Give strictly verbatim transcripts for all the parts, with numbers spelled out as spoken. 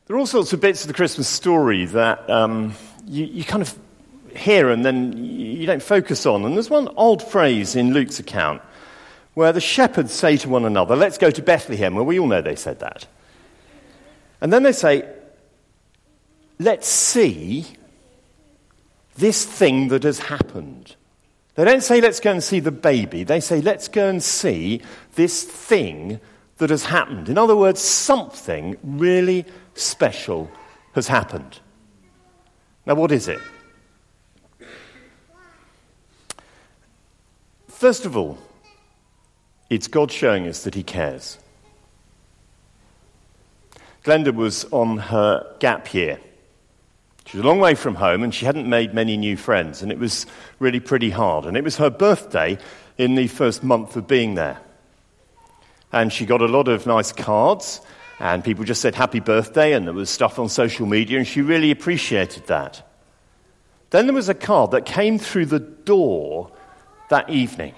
There are all sorts of bits of the Christmas story that um, you, you kind of hear and then you don't focus on. And there's one old phrase in Luke's account where the shepherds say to one another, let's go to Bethlehem. Well, we all know they said that. And then they say, let's see this thing that has happened. They don't say, let's go and see the baby. They say, let's go and see this thing that has happened. In other words, something really special has happened. Now, what is it? First of all, it's God showing us that he cares. Glenda was on her gap year. She was a long way from home and she hadn't made many new friends, and it was really pretty hard. And it was her birthday in the first month of being there. And she got a lot of nice cards, and people just said happy birthday, and there was stuff on social media, and she really appreciated that. Then there was a card that came through the door that evening.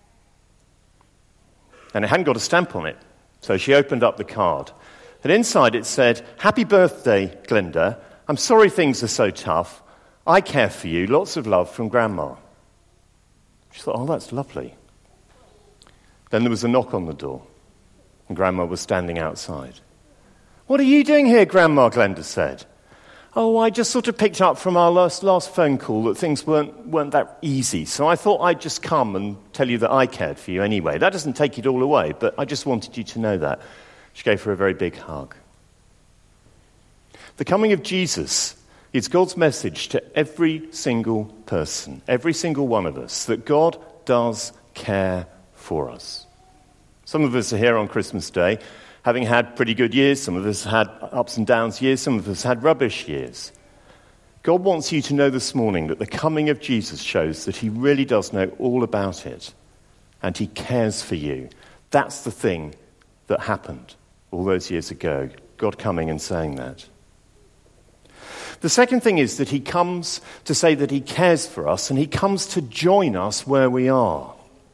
And it hadn't got a stamp on it. So she opened up the card. And inside it said, happy birthday, Glenda. I'm sorry things are so tough. I care for you. Lots of love from Grandma. She thought, oh, that's lovely. Then there was a knock on the door. And Grandma was standing outside. What are you doing here, Grandma? Glenda said. Oh, I just sort of picked up from our last, last phone call that things weren't, weren't that easy. So I thought I'd just come and tell you that I cared for you anyway. That doesn't take it all away, but I just wanted you to know that. She gave her a very big hug. The coming of Jesus is God's message to every single person, every single one of us, that God does care for us. Some of us are here on Christmas Day having had pretty good years. Some of us had ups and downs years. Some of us had rubbish years. God wants you to know this morning that the coming of Jesus shows that he really does know all about it, and he cares for you. That's the thing that happened all those years ago, God coming and saying that. The second thing is that he comes to say that he cares for us, and he comes to join us where we are.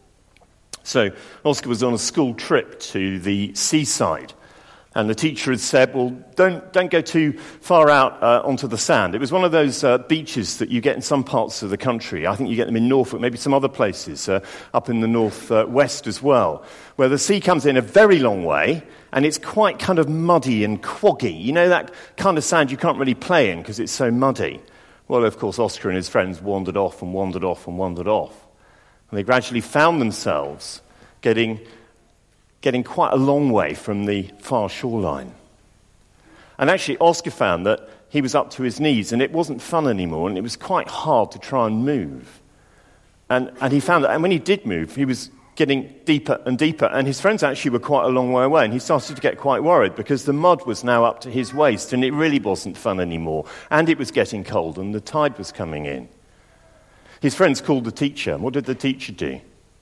So Oscar was on a school trip to the seaside, and the teacher had said, well, don't don't go too far out uh, onto the sand. It was one of those uh, beaches that you get in some parts of the country. I think you get them in Norfolk, maybe some other places, uh, up in the north uh, west as well, where the sea comes in a very long way, and it's quite kind of muddy and quaggy. You know, that kind of sand you can't really play in because it's so muddy. Well, of course, Oscar and his friends wandered off and wandered off and wandered off. And they gradually found themselves getting, getting quite a long way from the far shoreline. And actually, Oscar found that he was up to his knees, and it wasn't fun anymore, and it was quite hard to try and move. And, and he found that and when he did move, he was getting deeper and deeper, and his friends actually were quite a long way away, and he started to get quite worried because the mud was now up to his waist, and it really wasn't fun anymore, and it was getting cold, and the tide was coming in. His friends called the teacher. What did the teacher do?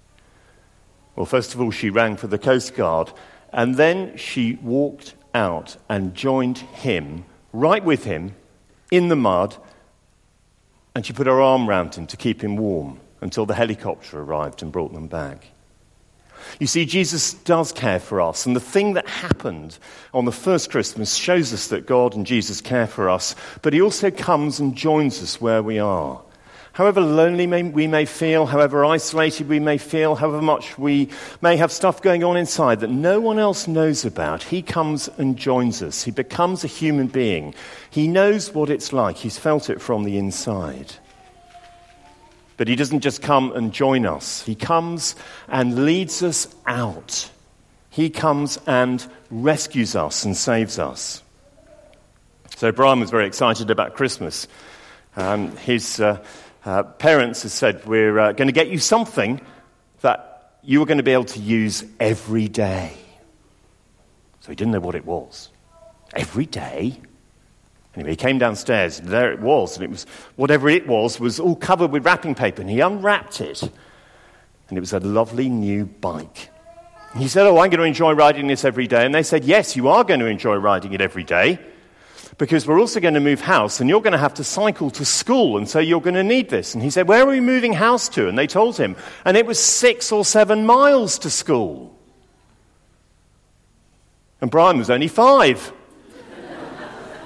Well, first of all, she rang for the Coast Guard, and then she walked out and joined him, right with him, in the mud, and she put her arm round him to keep him warm until the helicopter arrived and brought them back. You see, Jesus does care for us, and the thing that happened on the first Christmas shows us that God and Jesus care for us, but he also comes and joins us where we are. However lonely may, we may feel, however isolated we may feel, however much we may have stuff going on inside that no one else knows about, he comes and joins us. He becomes a human being. He knows what it's like. He's felt it from the inside. But he doesn't just come and join us. He comes and leads us out. He comes and rescues us and saves us. So Brian was very excited about Christmas. Um, his... Uh, Uh, parents have said, we're uh, going to get you something that you are going to be able to use every day. So he didn't know what it was. Every day? Anyway, he came downstairs, and there it was, and it was, whatever it was, was all covered with wrapping paper, and he unwrapped it, and it was a lovely new bike. And he said, oh, I'm going to enjoy riding this every day. And they said, yes, you are going to enjoy riding it every day, because we're also going to move house, and you're going to have to cycle to school, and so you're going to need this. And he said, where are we moving house to? And they told him, and it was six or seven miles to school. And Brian was only five.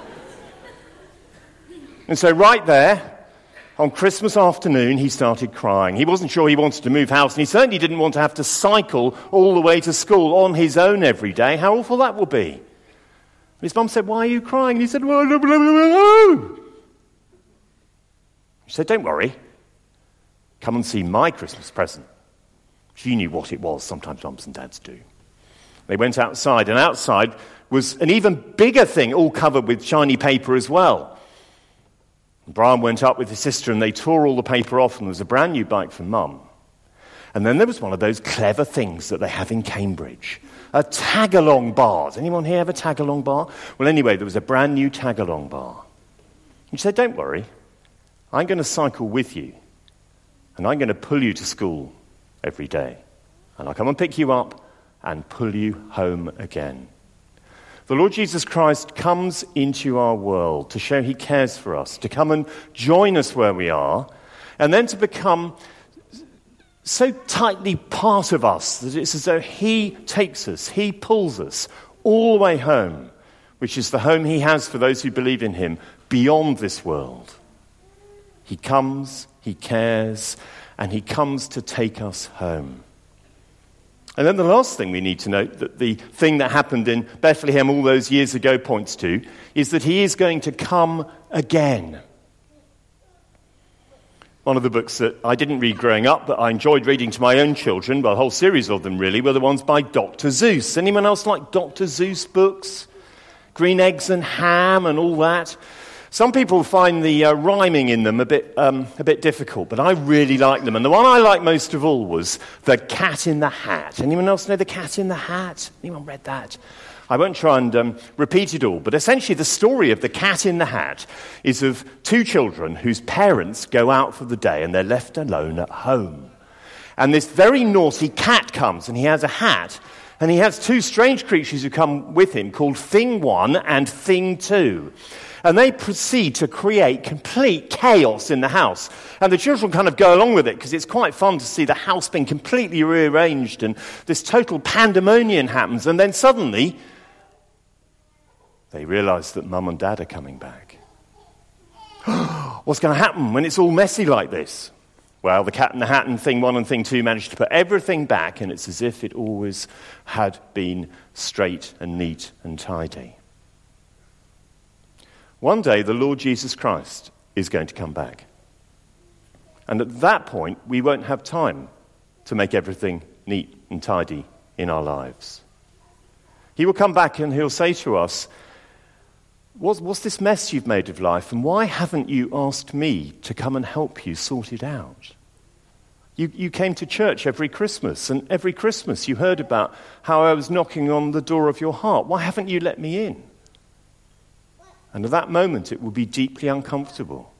And so right there, on Christmas afternoon, he started crying. He wasn't sure he wanted to move house, and he certainly didn't want to have to cycle all the way to school on his own every day. How awful that would be. His mum said, "Why are you crying?" And he said, "Well, I don't know." She said, "Don't worry. Come and see my Christmas present." She knew what it was. Sometimes mums and dads do. They went outside, and outside was an even bigger thing, all covered with shiny paper as well. And Brian went up with his sister, and they tore all the paper off, and there was a brand new bike for Mum. And then there was one of those clever things that they have in Cambridge, a tag-along bar. Does anyone here have a tag-along bar? Well, anyway, there was a brand new tag-along bar. And she said, "Don't worry, I'm going to cycle with you, and I'm going to pull you to school every day. And I'll come and pick you up and pull you home again." The Lord Jesus Christ comes into our world to show he cares for us, to come and join us where we are, and then to become so tightly part of us that it's as though he takes us, he pulls us all the way home, which is the home he has for those who believe in him beyond this world. He comes, he cares, and he comes to take us home. And then the last thing we need to note, that the thing that happened in Bethlehem all those years ago points to, is that he is going to come again. One of the books that I didn't read growing up, but I enjoyed reading to my own children, well, a whole series of them really, were the ones by Doctor Seuss. Anyone else like Doctor Seuss books? Green Eggs and Ham and all that? Some people find the uh, rhyming in them a bit um, a bit difficult, but I really like them. And the one I liked most of all was The Cat in the Hat. Anyone else know The Cat in the Hat? Anyone read that? I won't try and um, repeat it all, but essentially the story of The Cat in the Hat is of two children whose parents go out for the day and they're left alone at home. And this very naughty cat comes, and he has a hat, and he has two strange creatures who come with him called Thing One and Thing Two. And they proceed to create complete chaos in the house. And the children kind of go along with it because it's quite fun to see the house being completely rearranged and this total pandemonium happens. And then suddenly, they realize that Mum and Dad are coming back. What's going to happen when it's all messy like this? Well, the Cat in the Hat and Thing One and Thing Two managed to put everything back, and it's as if it always had been straight and neat and tidy. One day, the Lord Jesus Christ is going to come back. And at that point, we won't have time to make everything neat and tidy in our lives. He will come back and he'll say to us, what's, what's this mess you've made of life, and why haven't you asked me to come and help you sort it out? You, you came to church every Christmas, and every Christmas you heard about how I was knocking on the door of your heart. Why haven't you let me in? And at that moment, it will be deeply uncomfortable.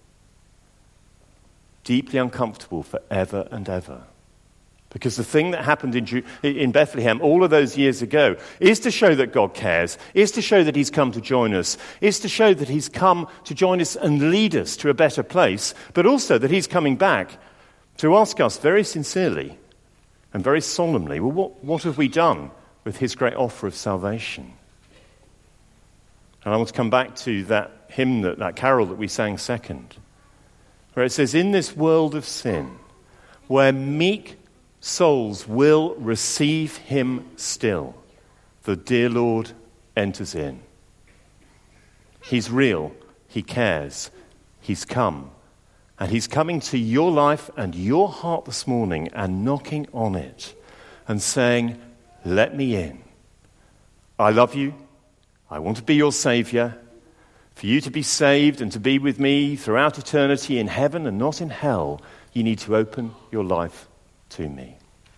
Deeply uncomfortable forever and ever. Because the thing that happened in, Ju- in Bethlehem all of those years ago is to show that God cares, is to show that he's come to join us, is to show that he's come to join us and lead us to a better place, but also that he's coming back to ask us very sincerely and very solemnly, well, what, what have we done with his great offer of salvation? And I want to come back to that hymn, that, that carol that we sang second, where it says, "In this world of sin, where meek souls will receive him still, the dear Lord enters in." He's real, he cares, he's come. And he's coming to your life and your heart this morning and knocking on it and saying, "Let me in. I love you. I want to be your Saviour. For you to be saved and to be with me throughout eternity in heaven and not in hell, you need to open your life to me."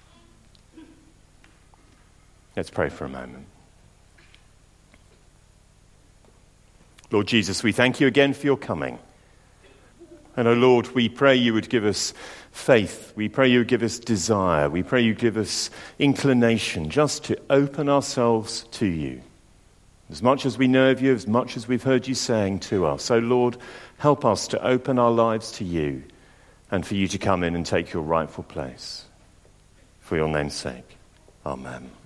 Let's pray for a moment. Lord Jesus, we thank you again for your coming. And, oh Lord, we pray you would give us faith. We pray you would give us desire. We pray you give us inclination just to open ourselves to you. As much as we know of you, as much as we've heard you saying to us. So, Lord, help us to open our lives to you and for you to come in and take your rightful place. For your name's sake. Amen.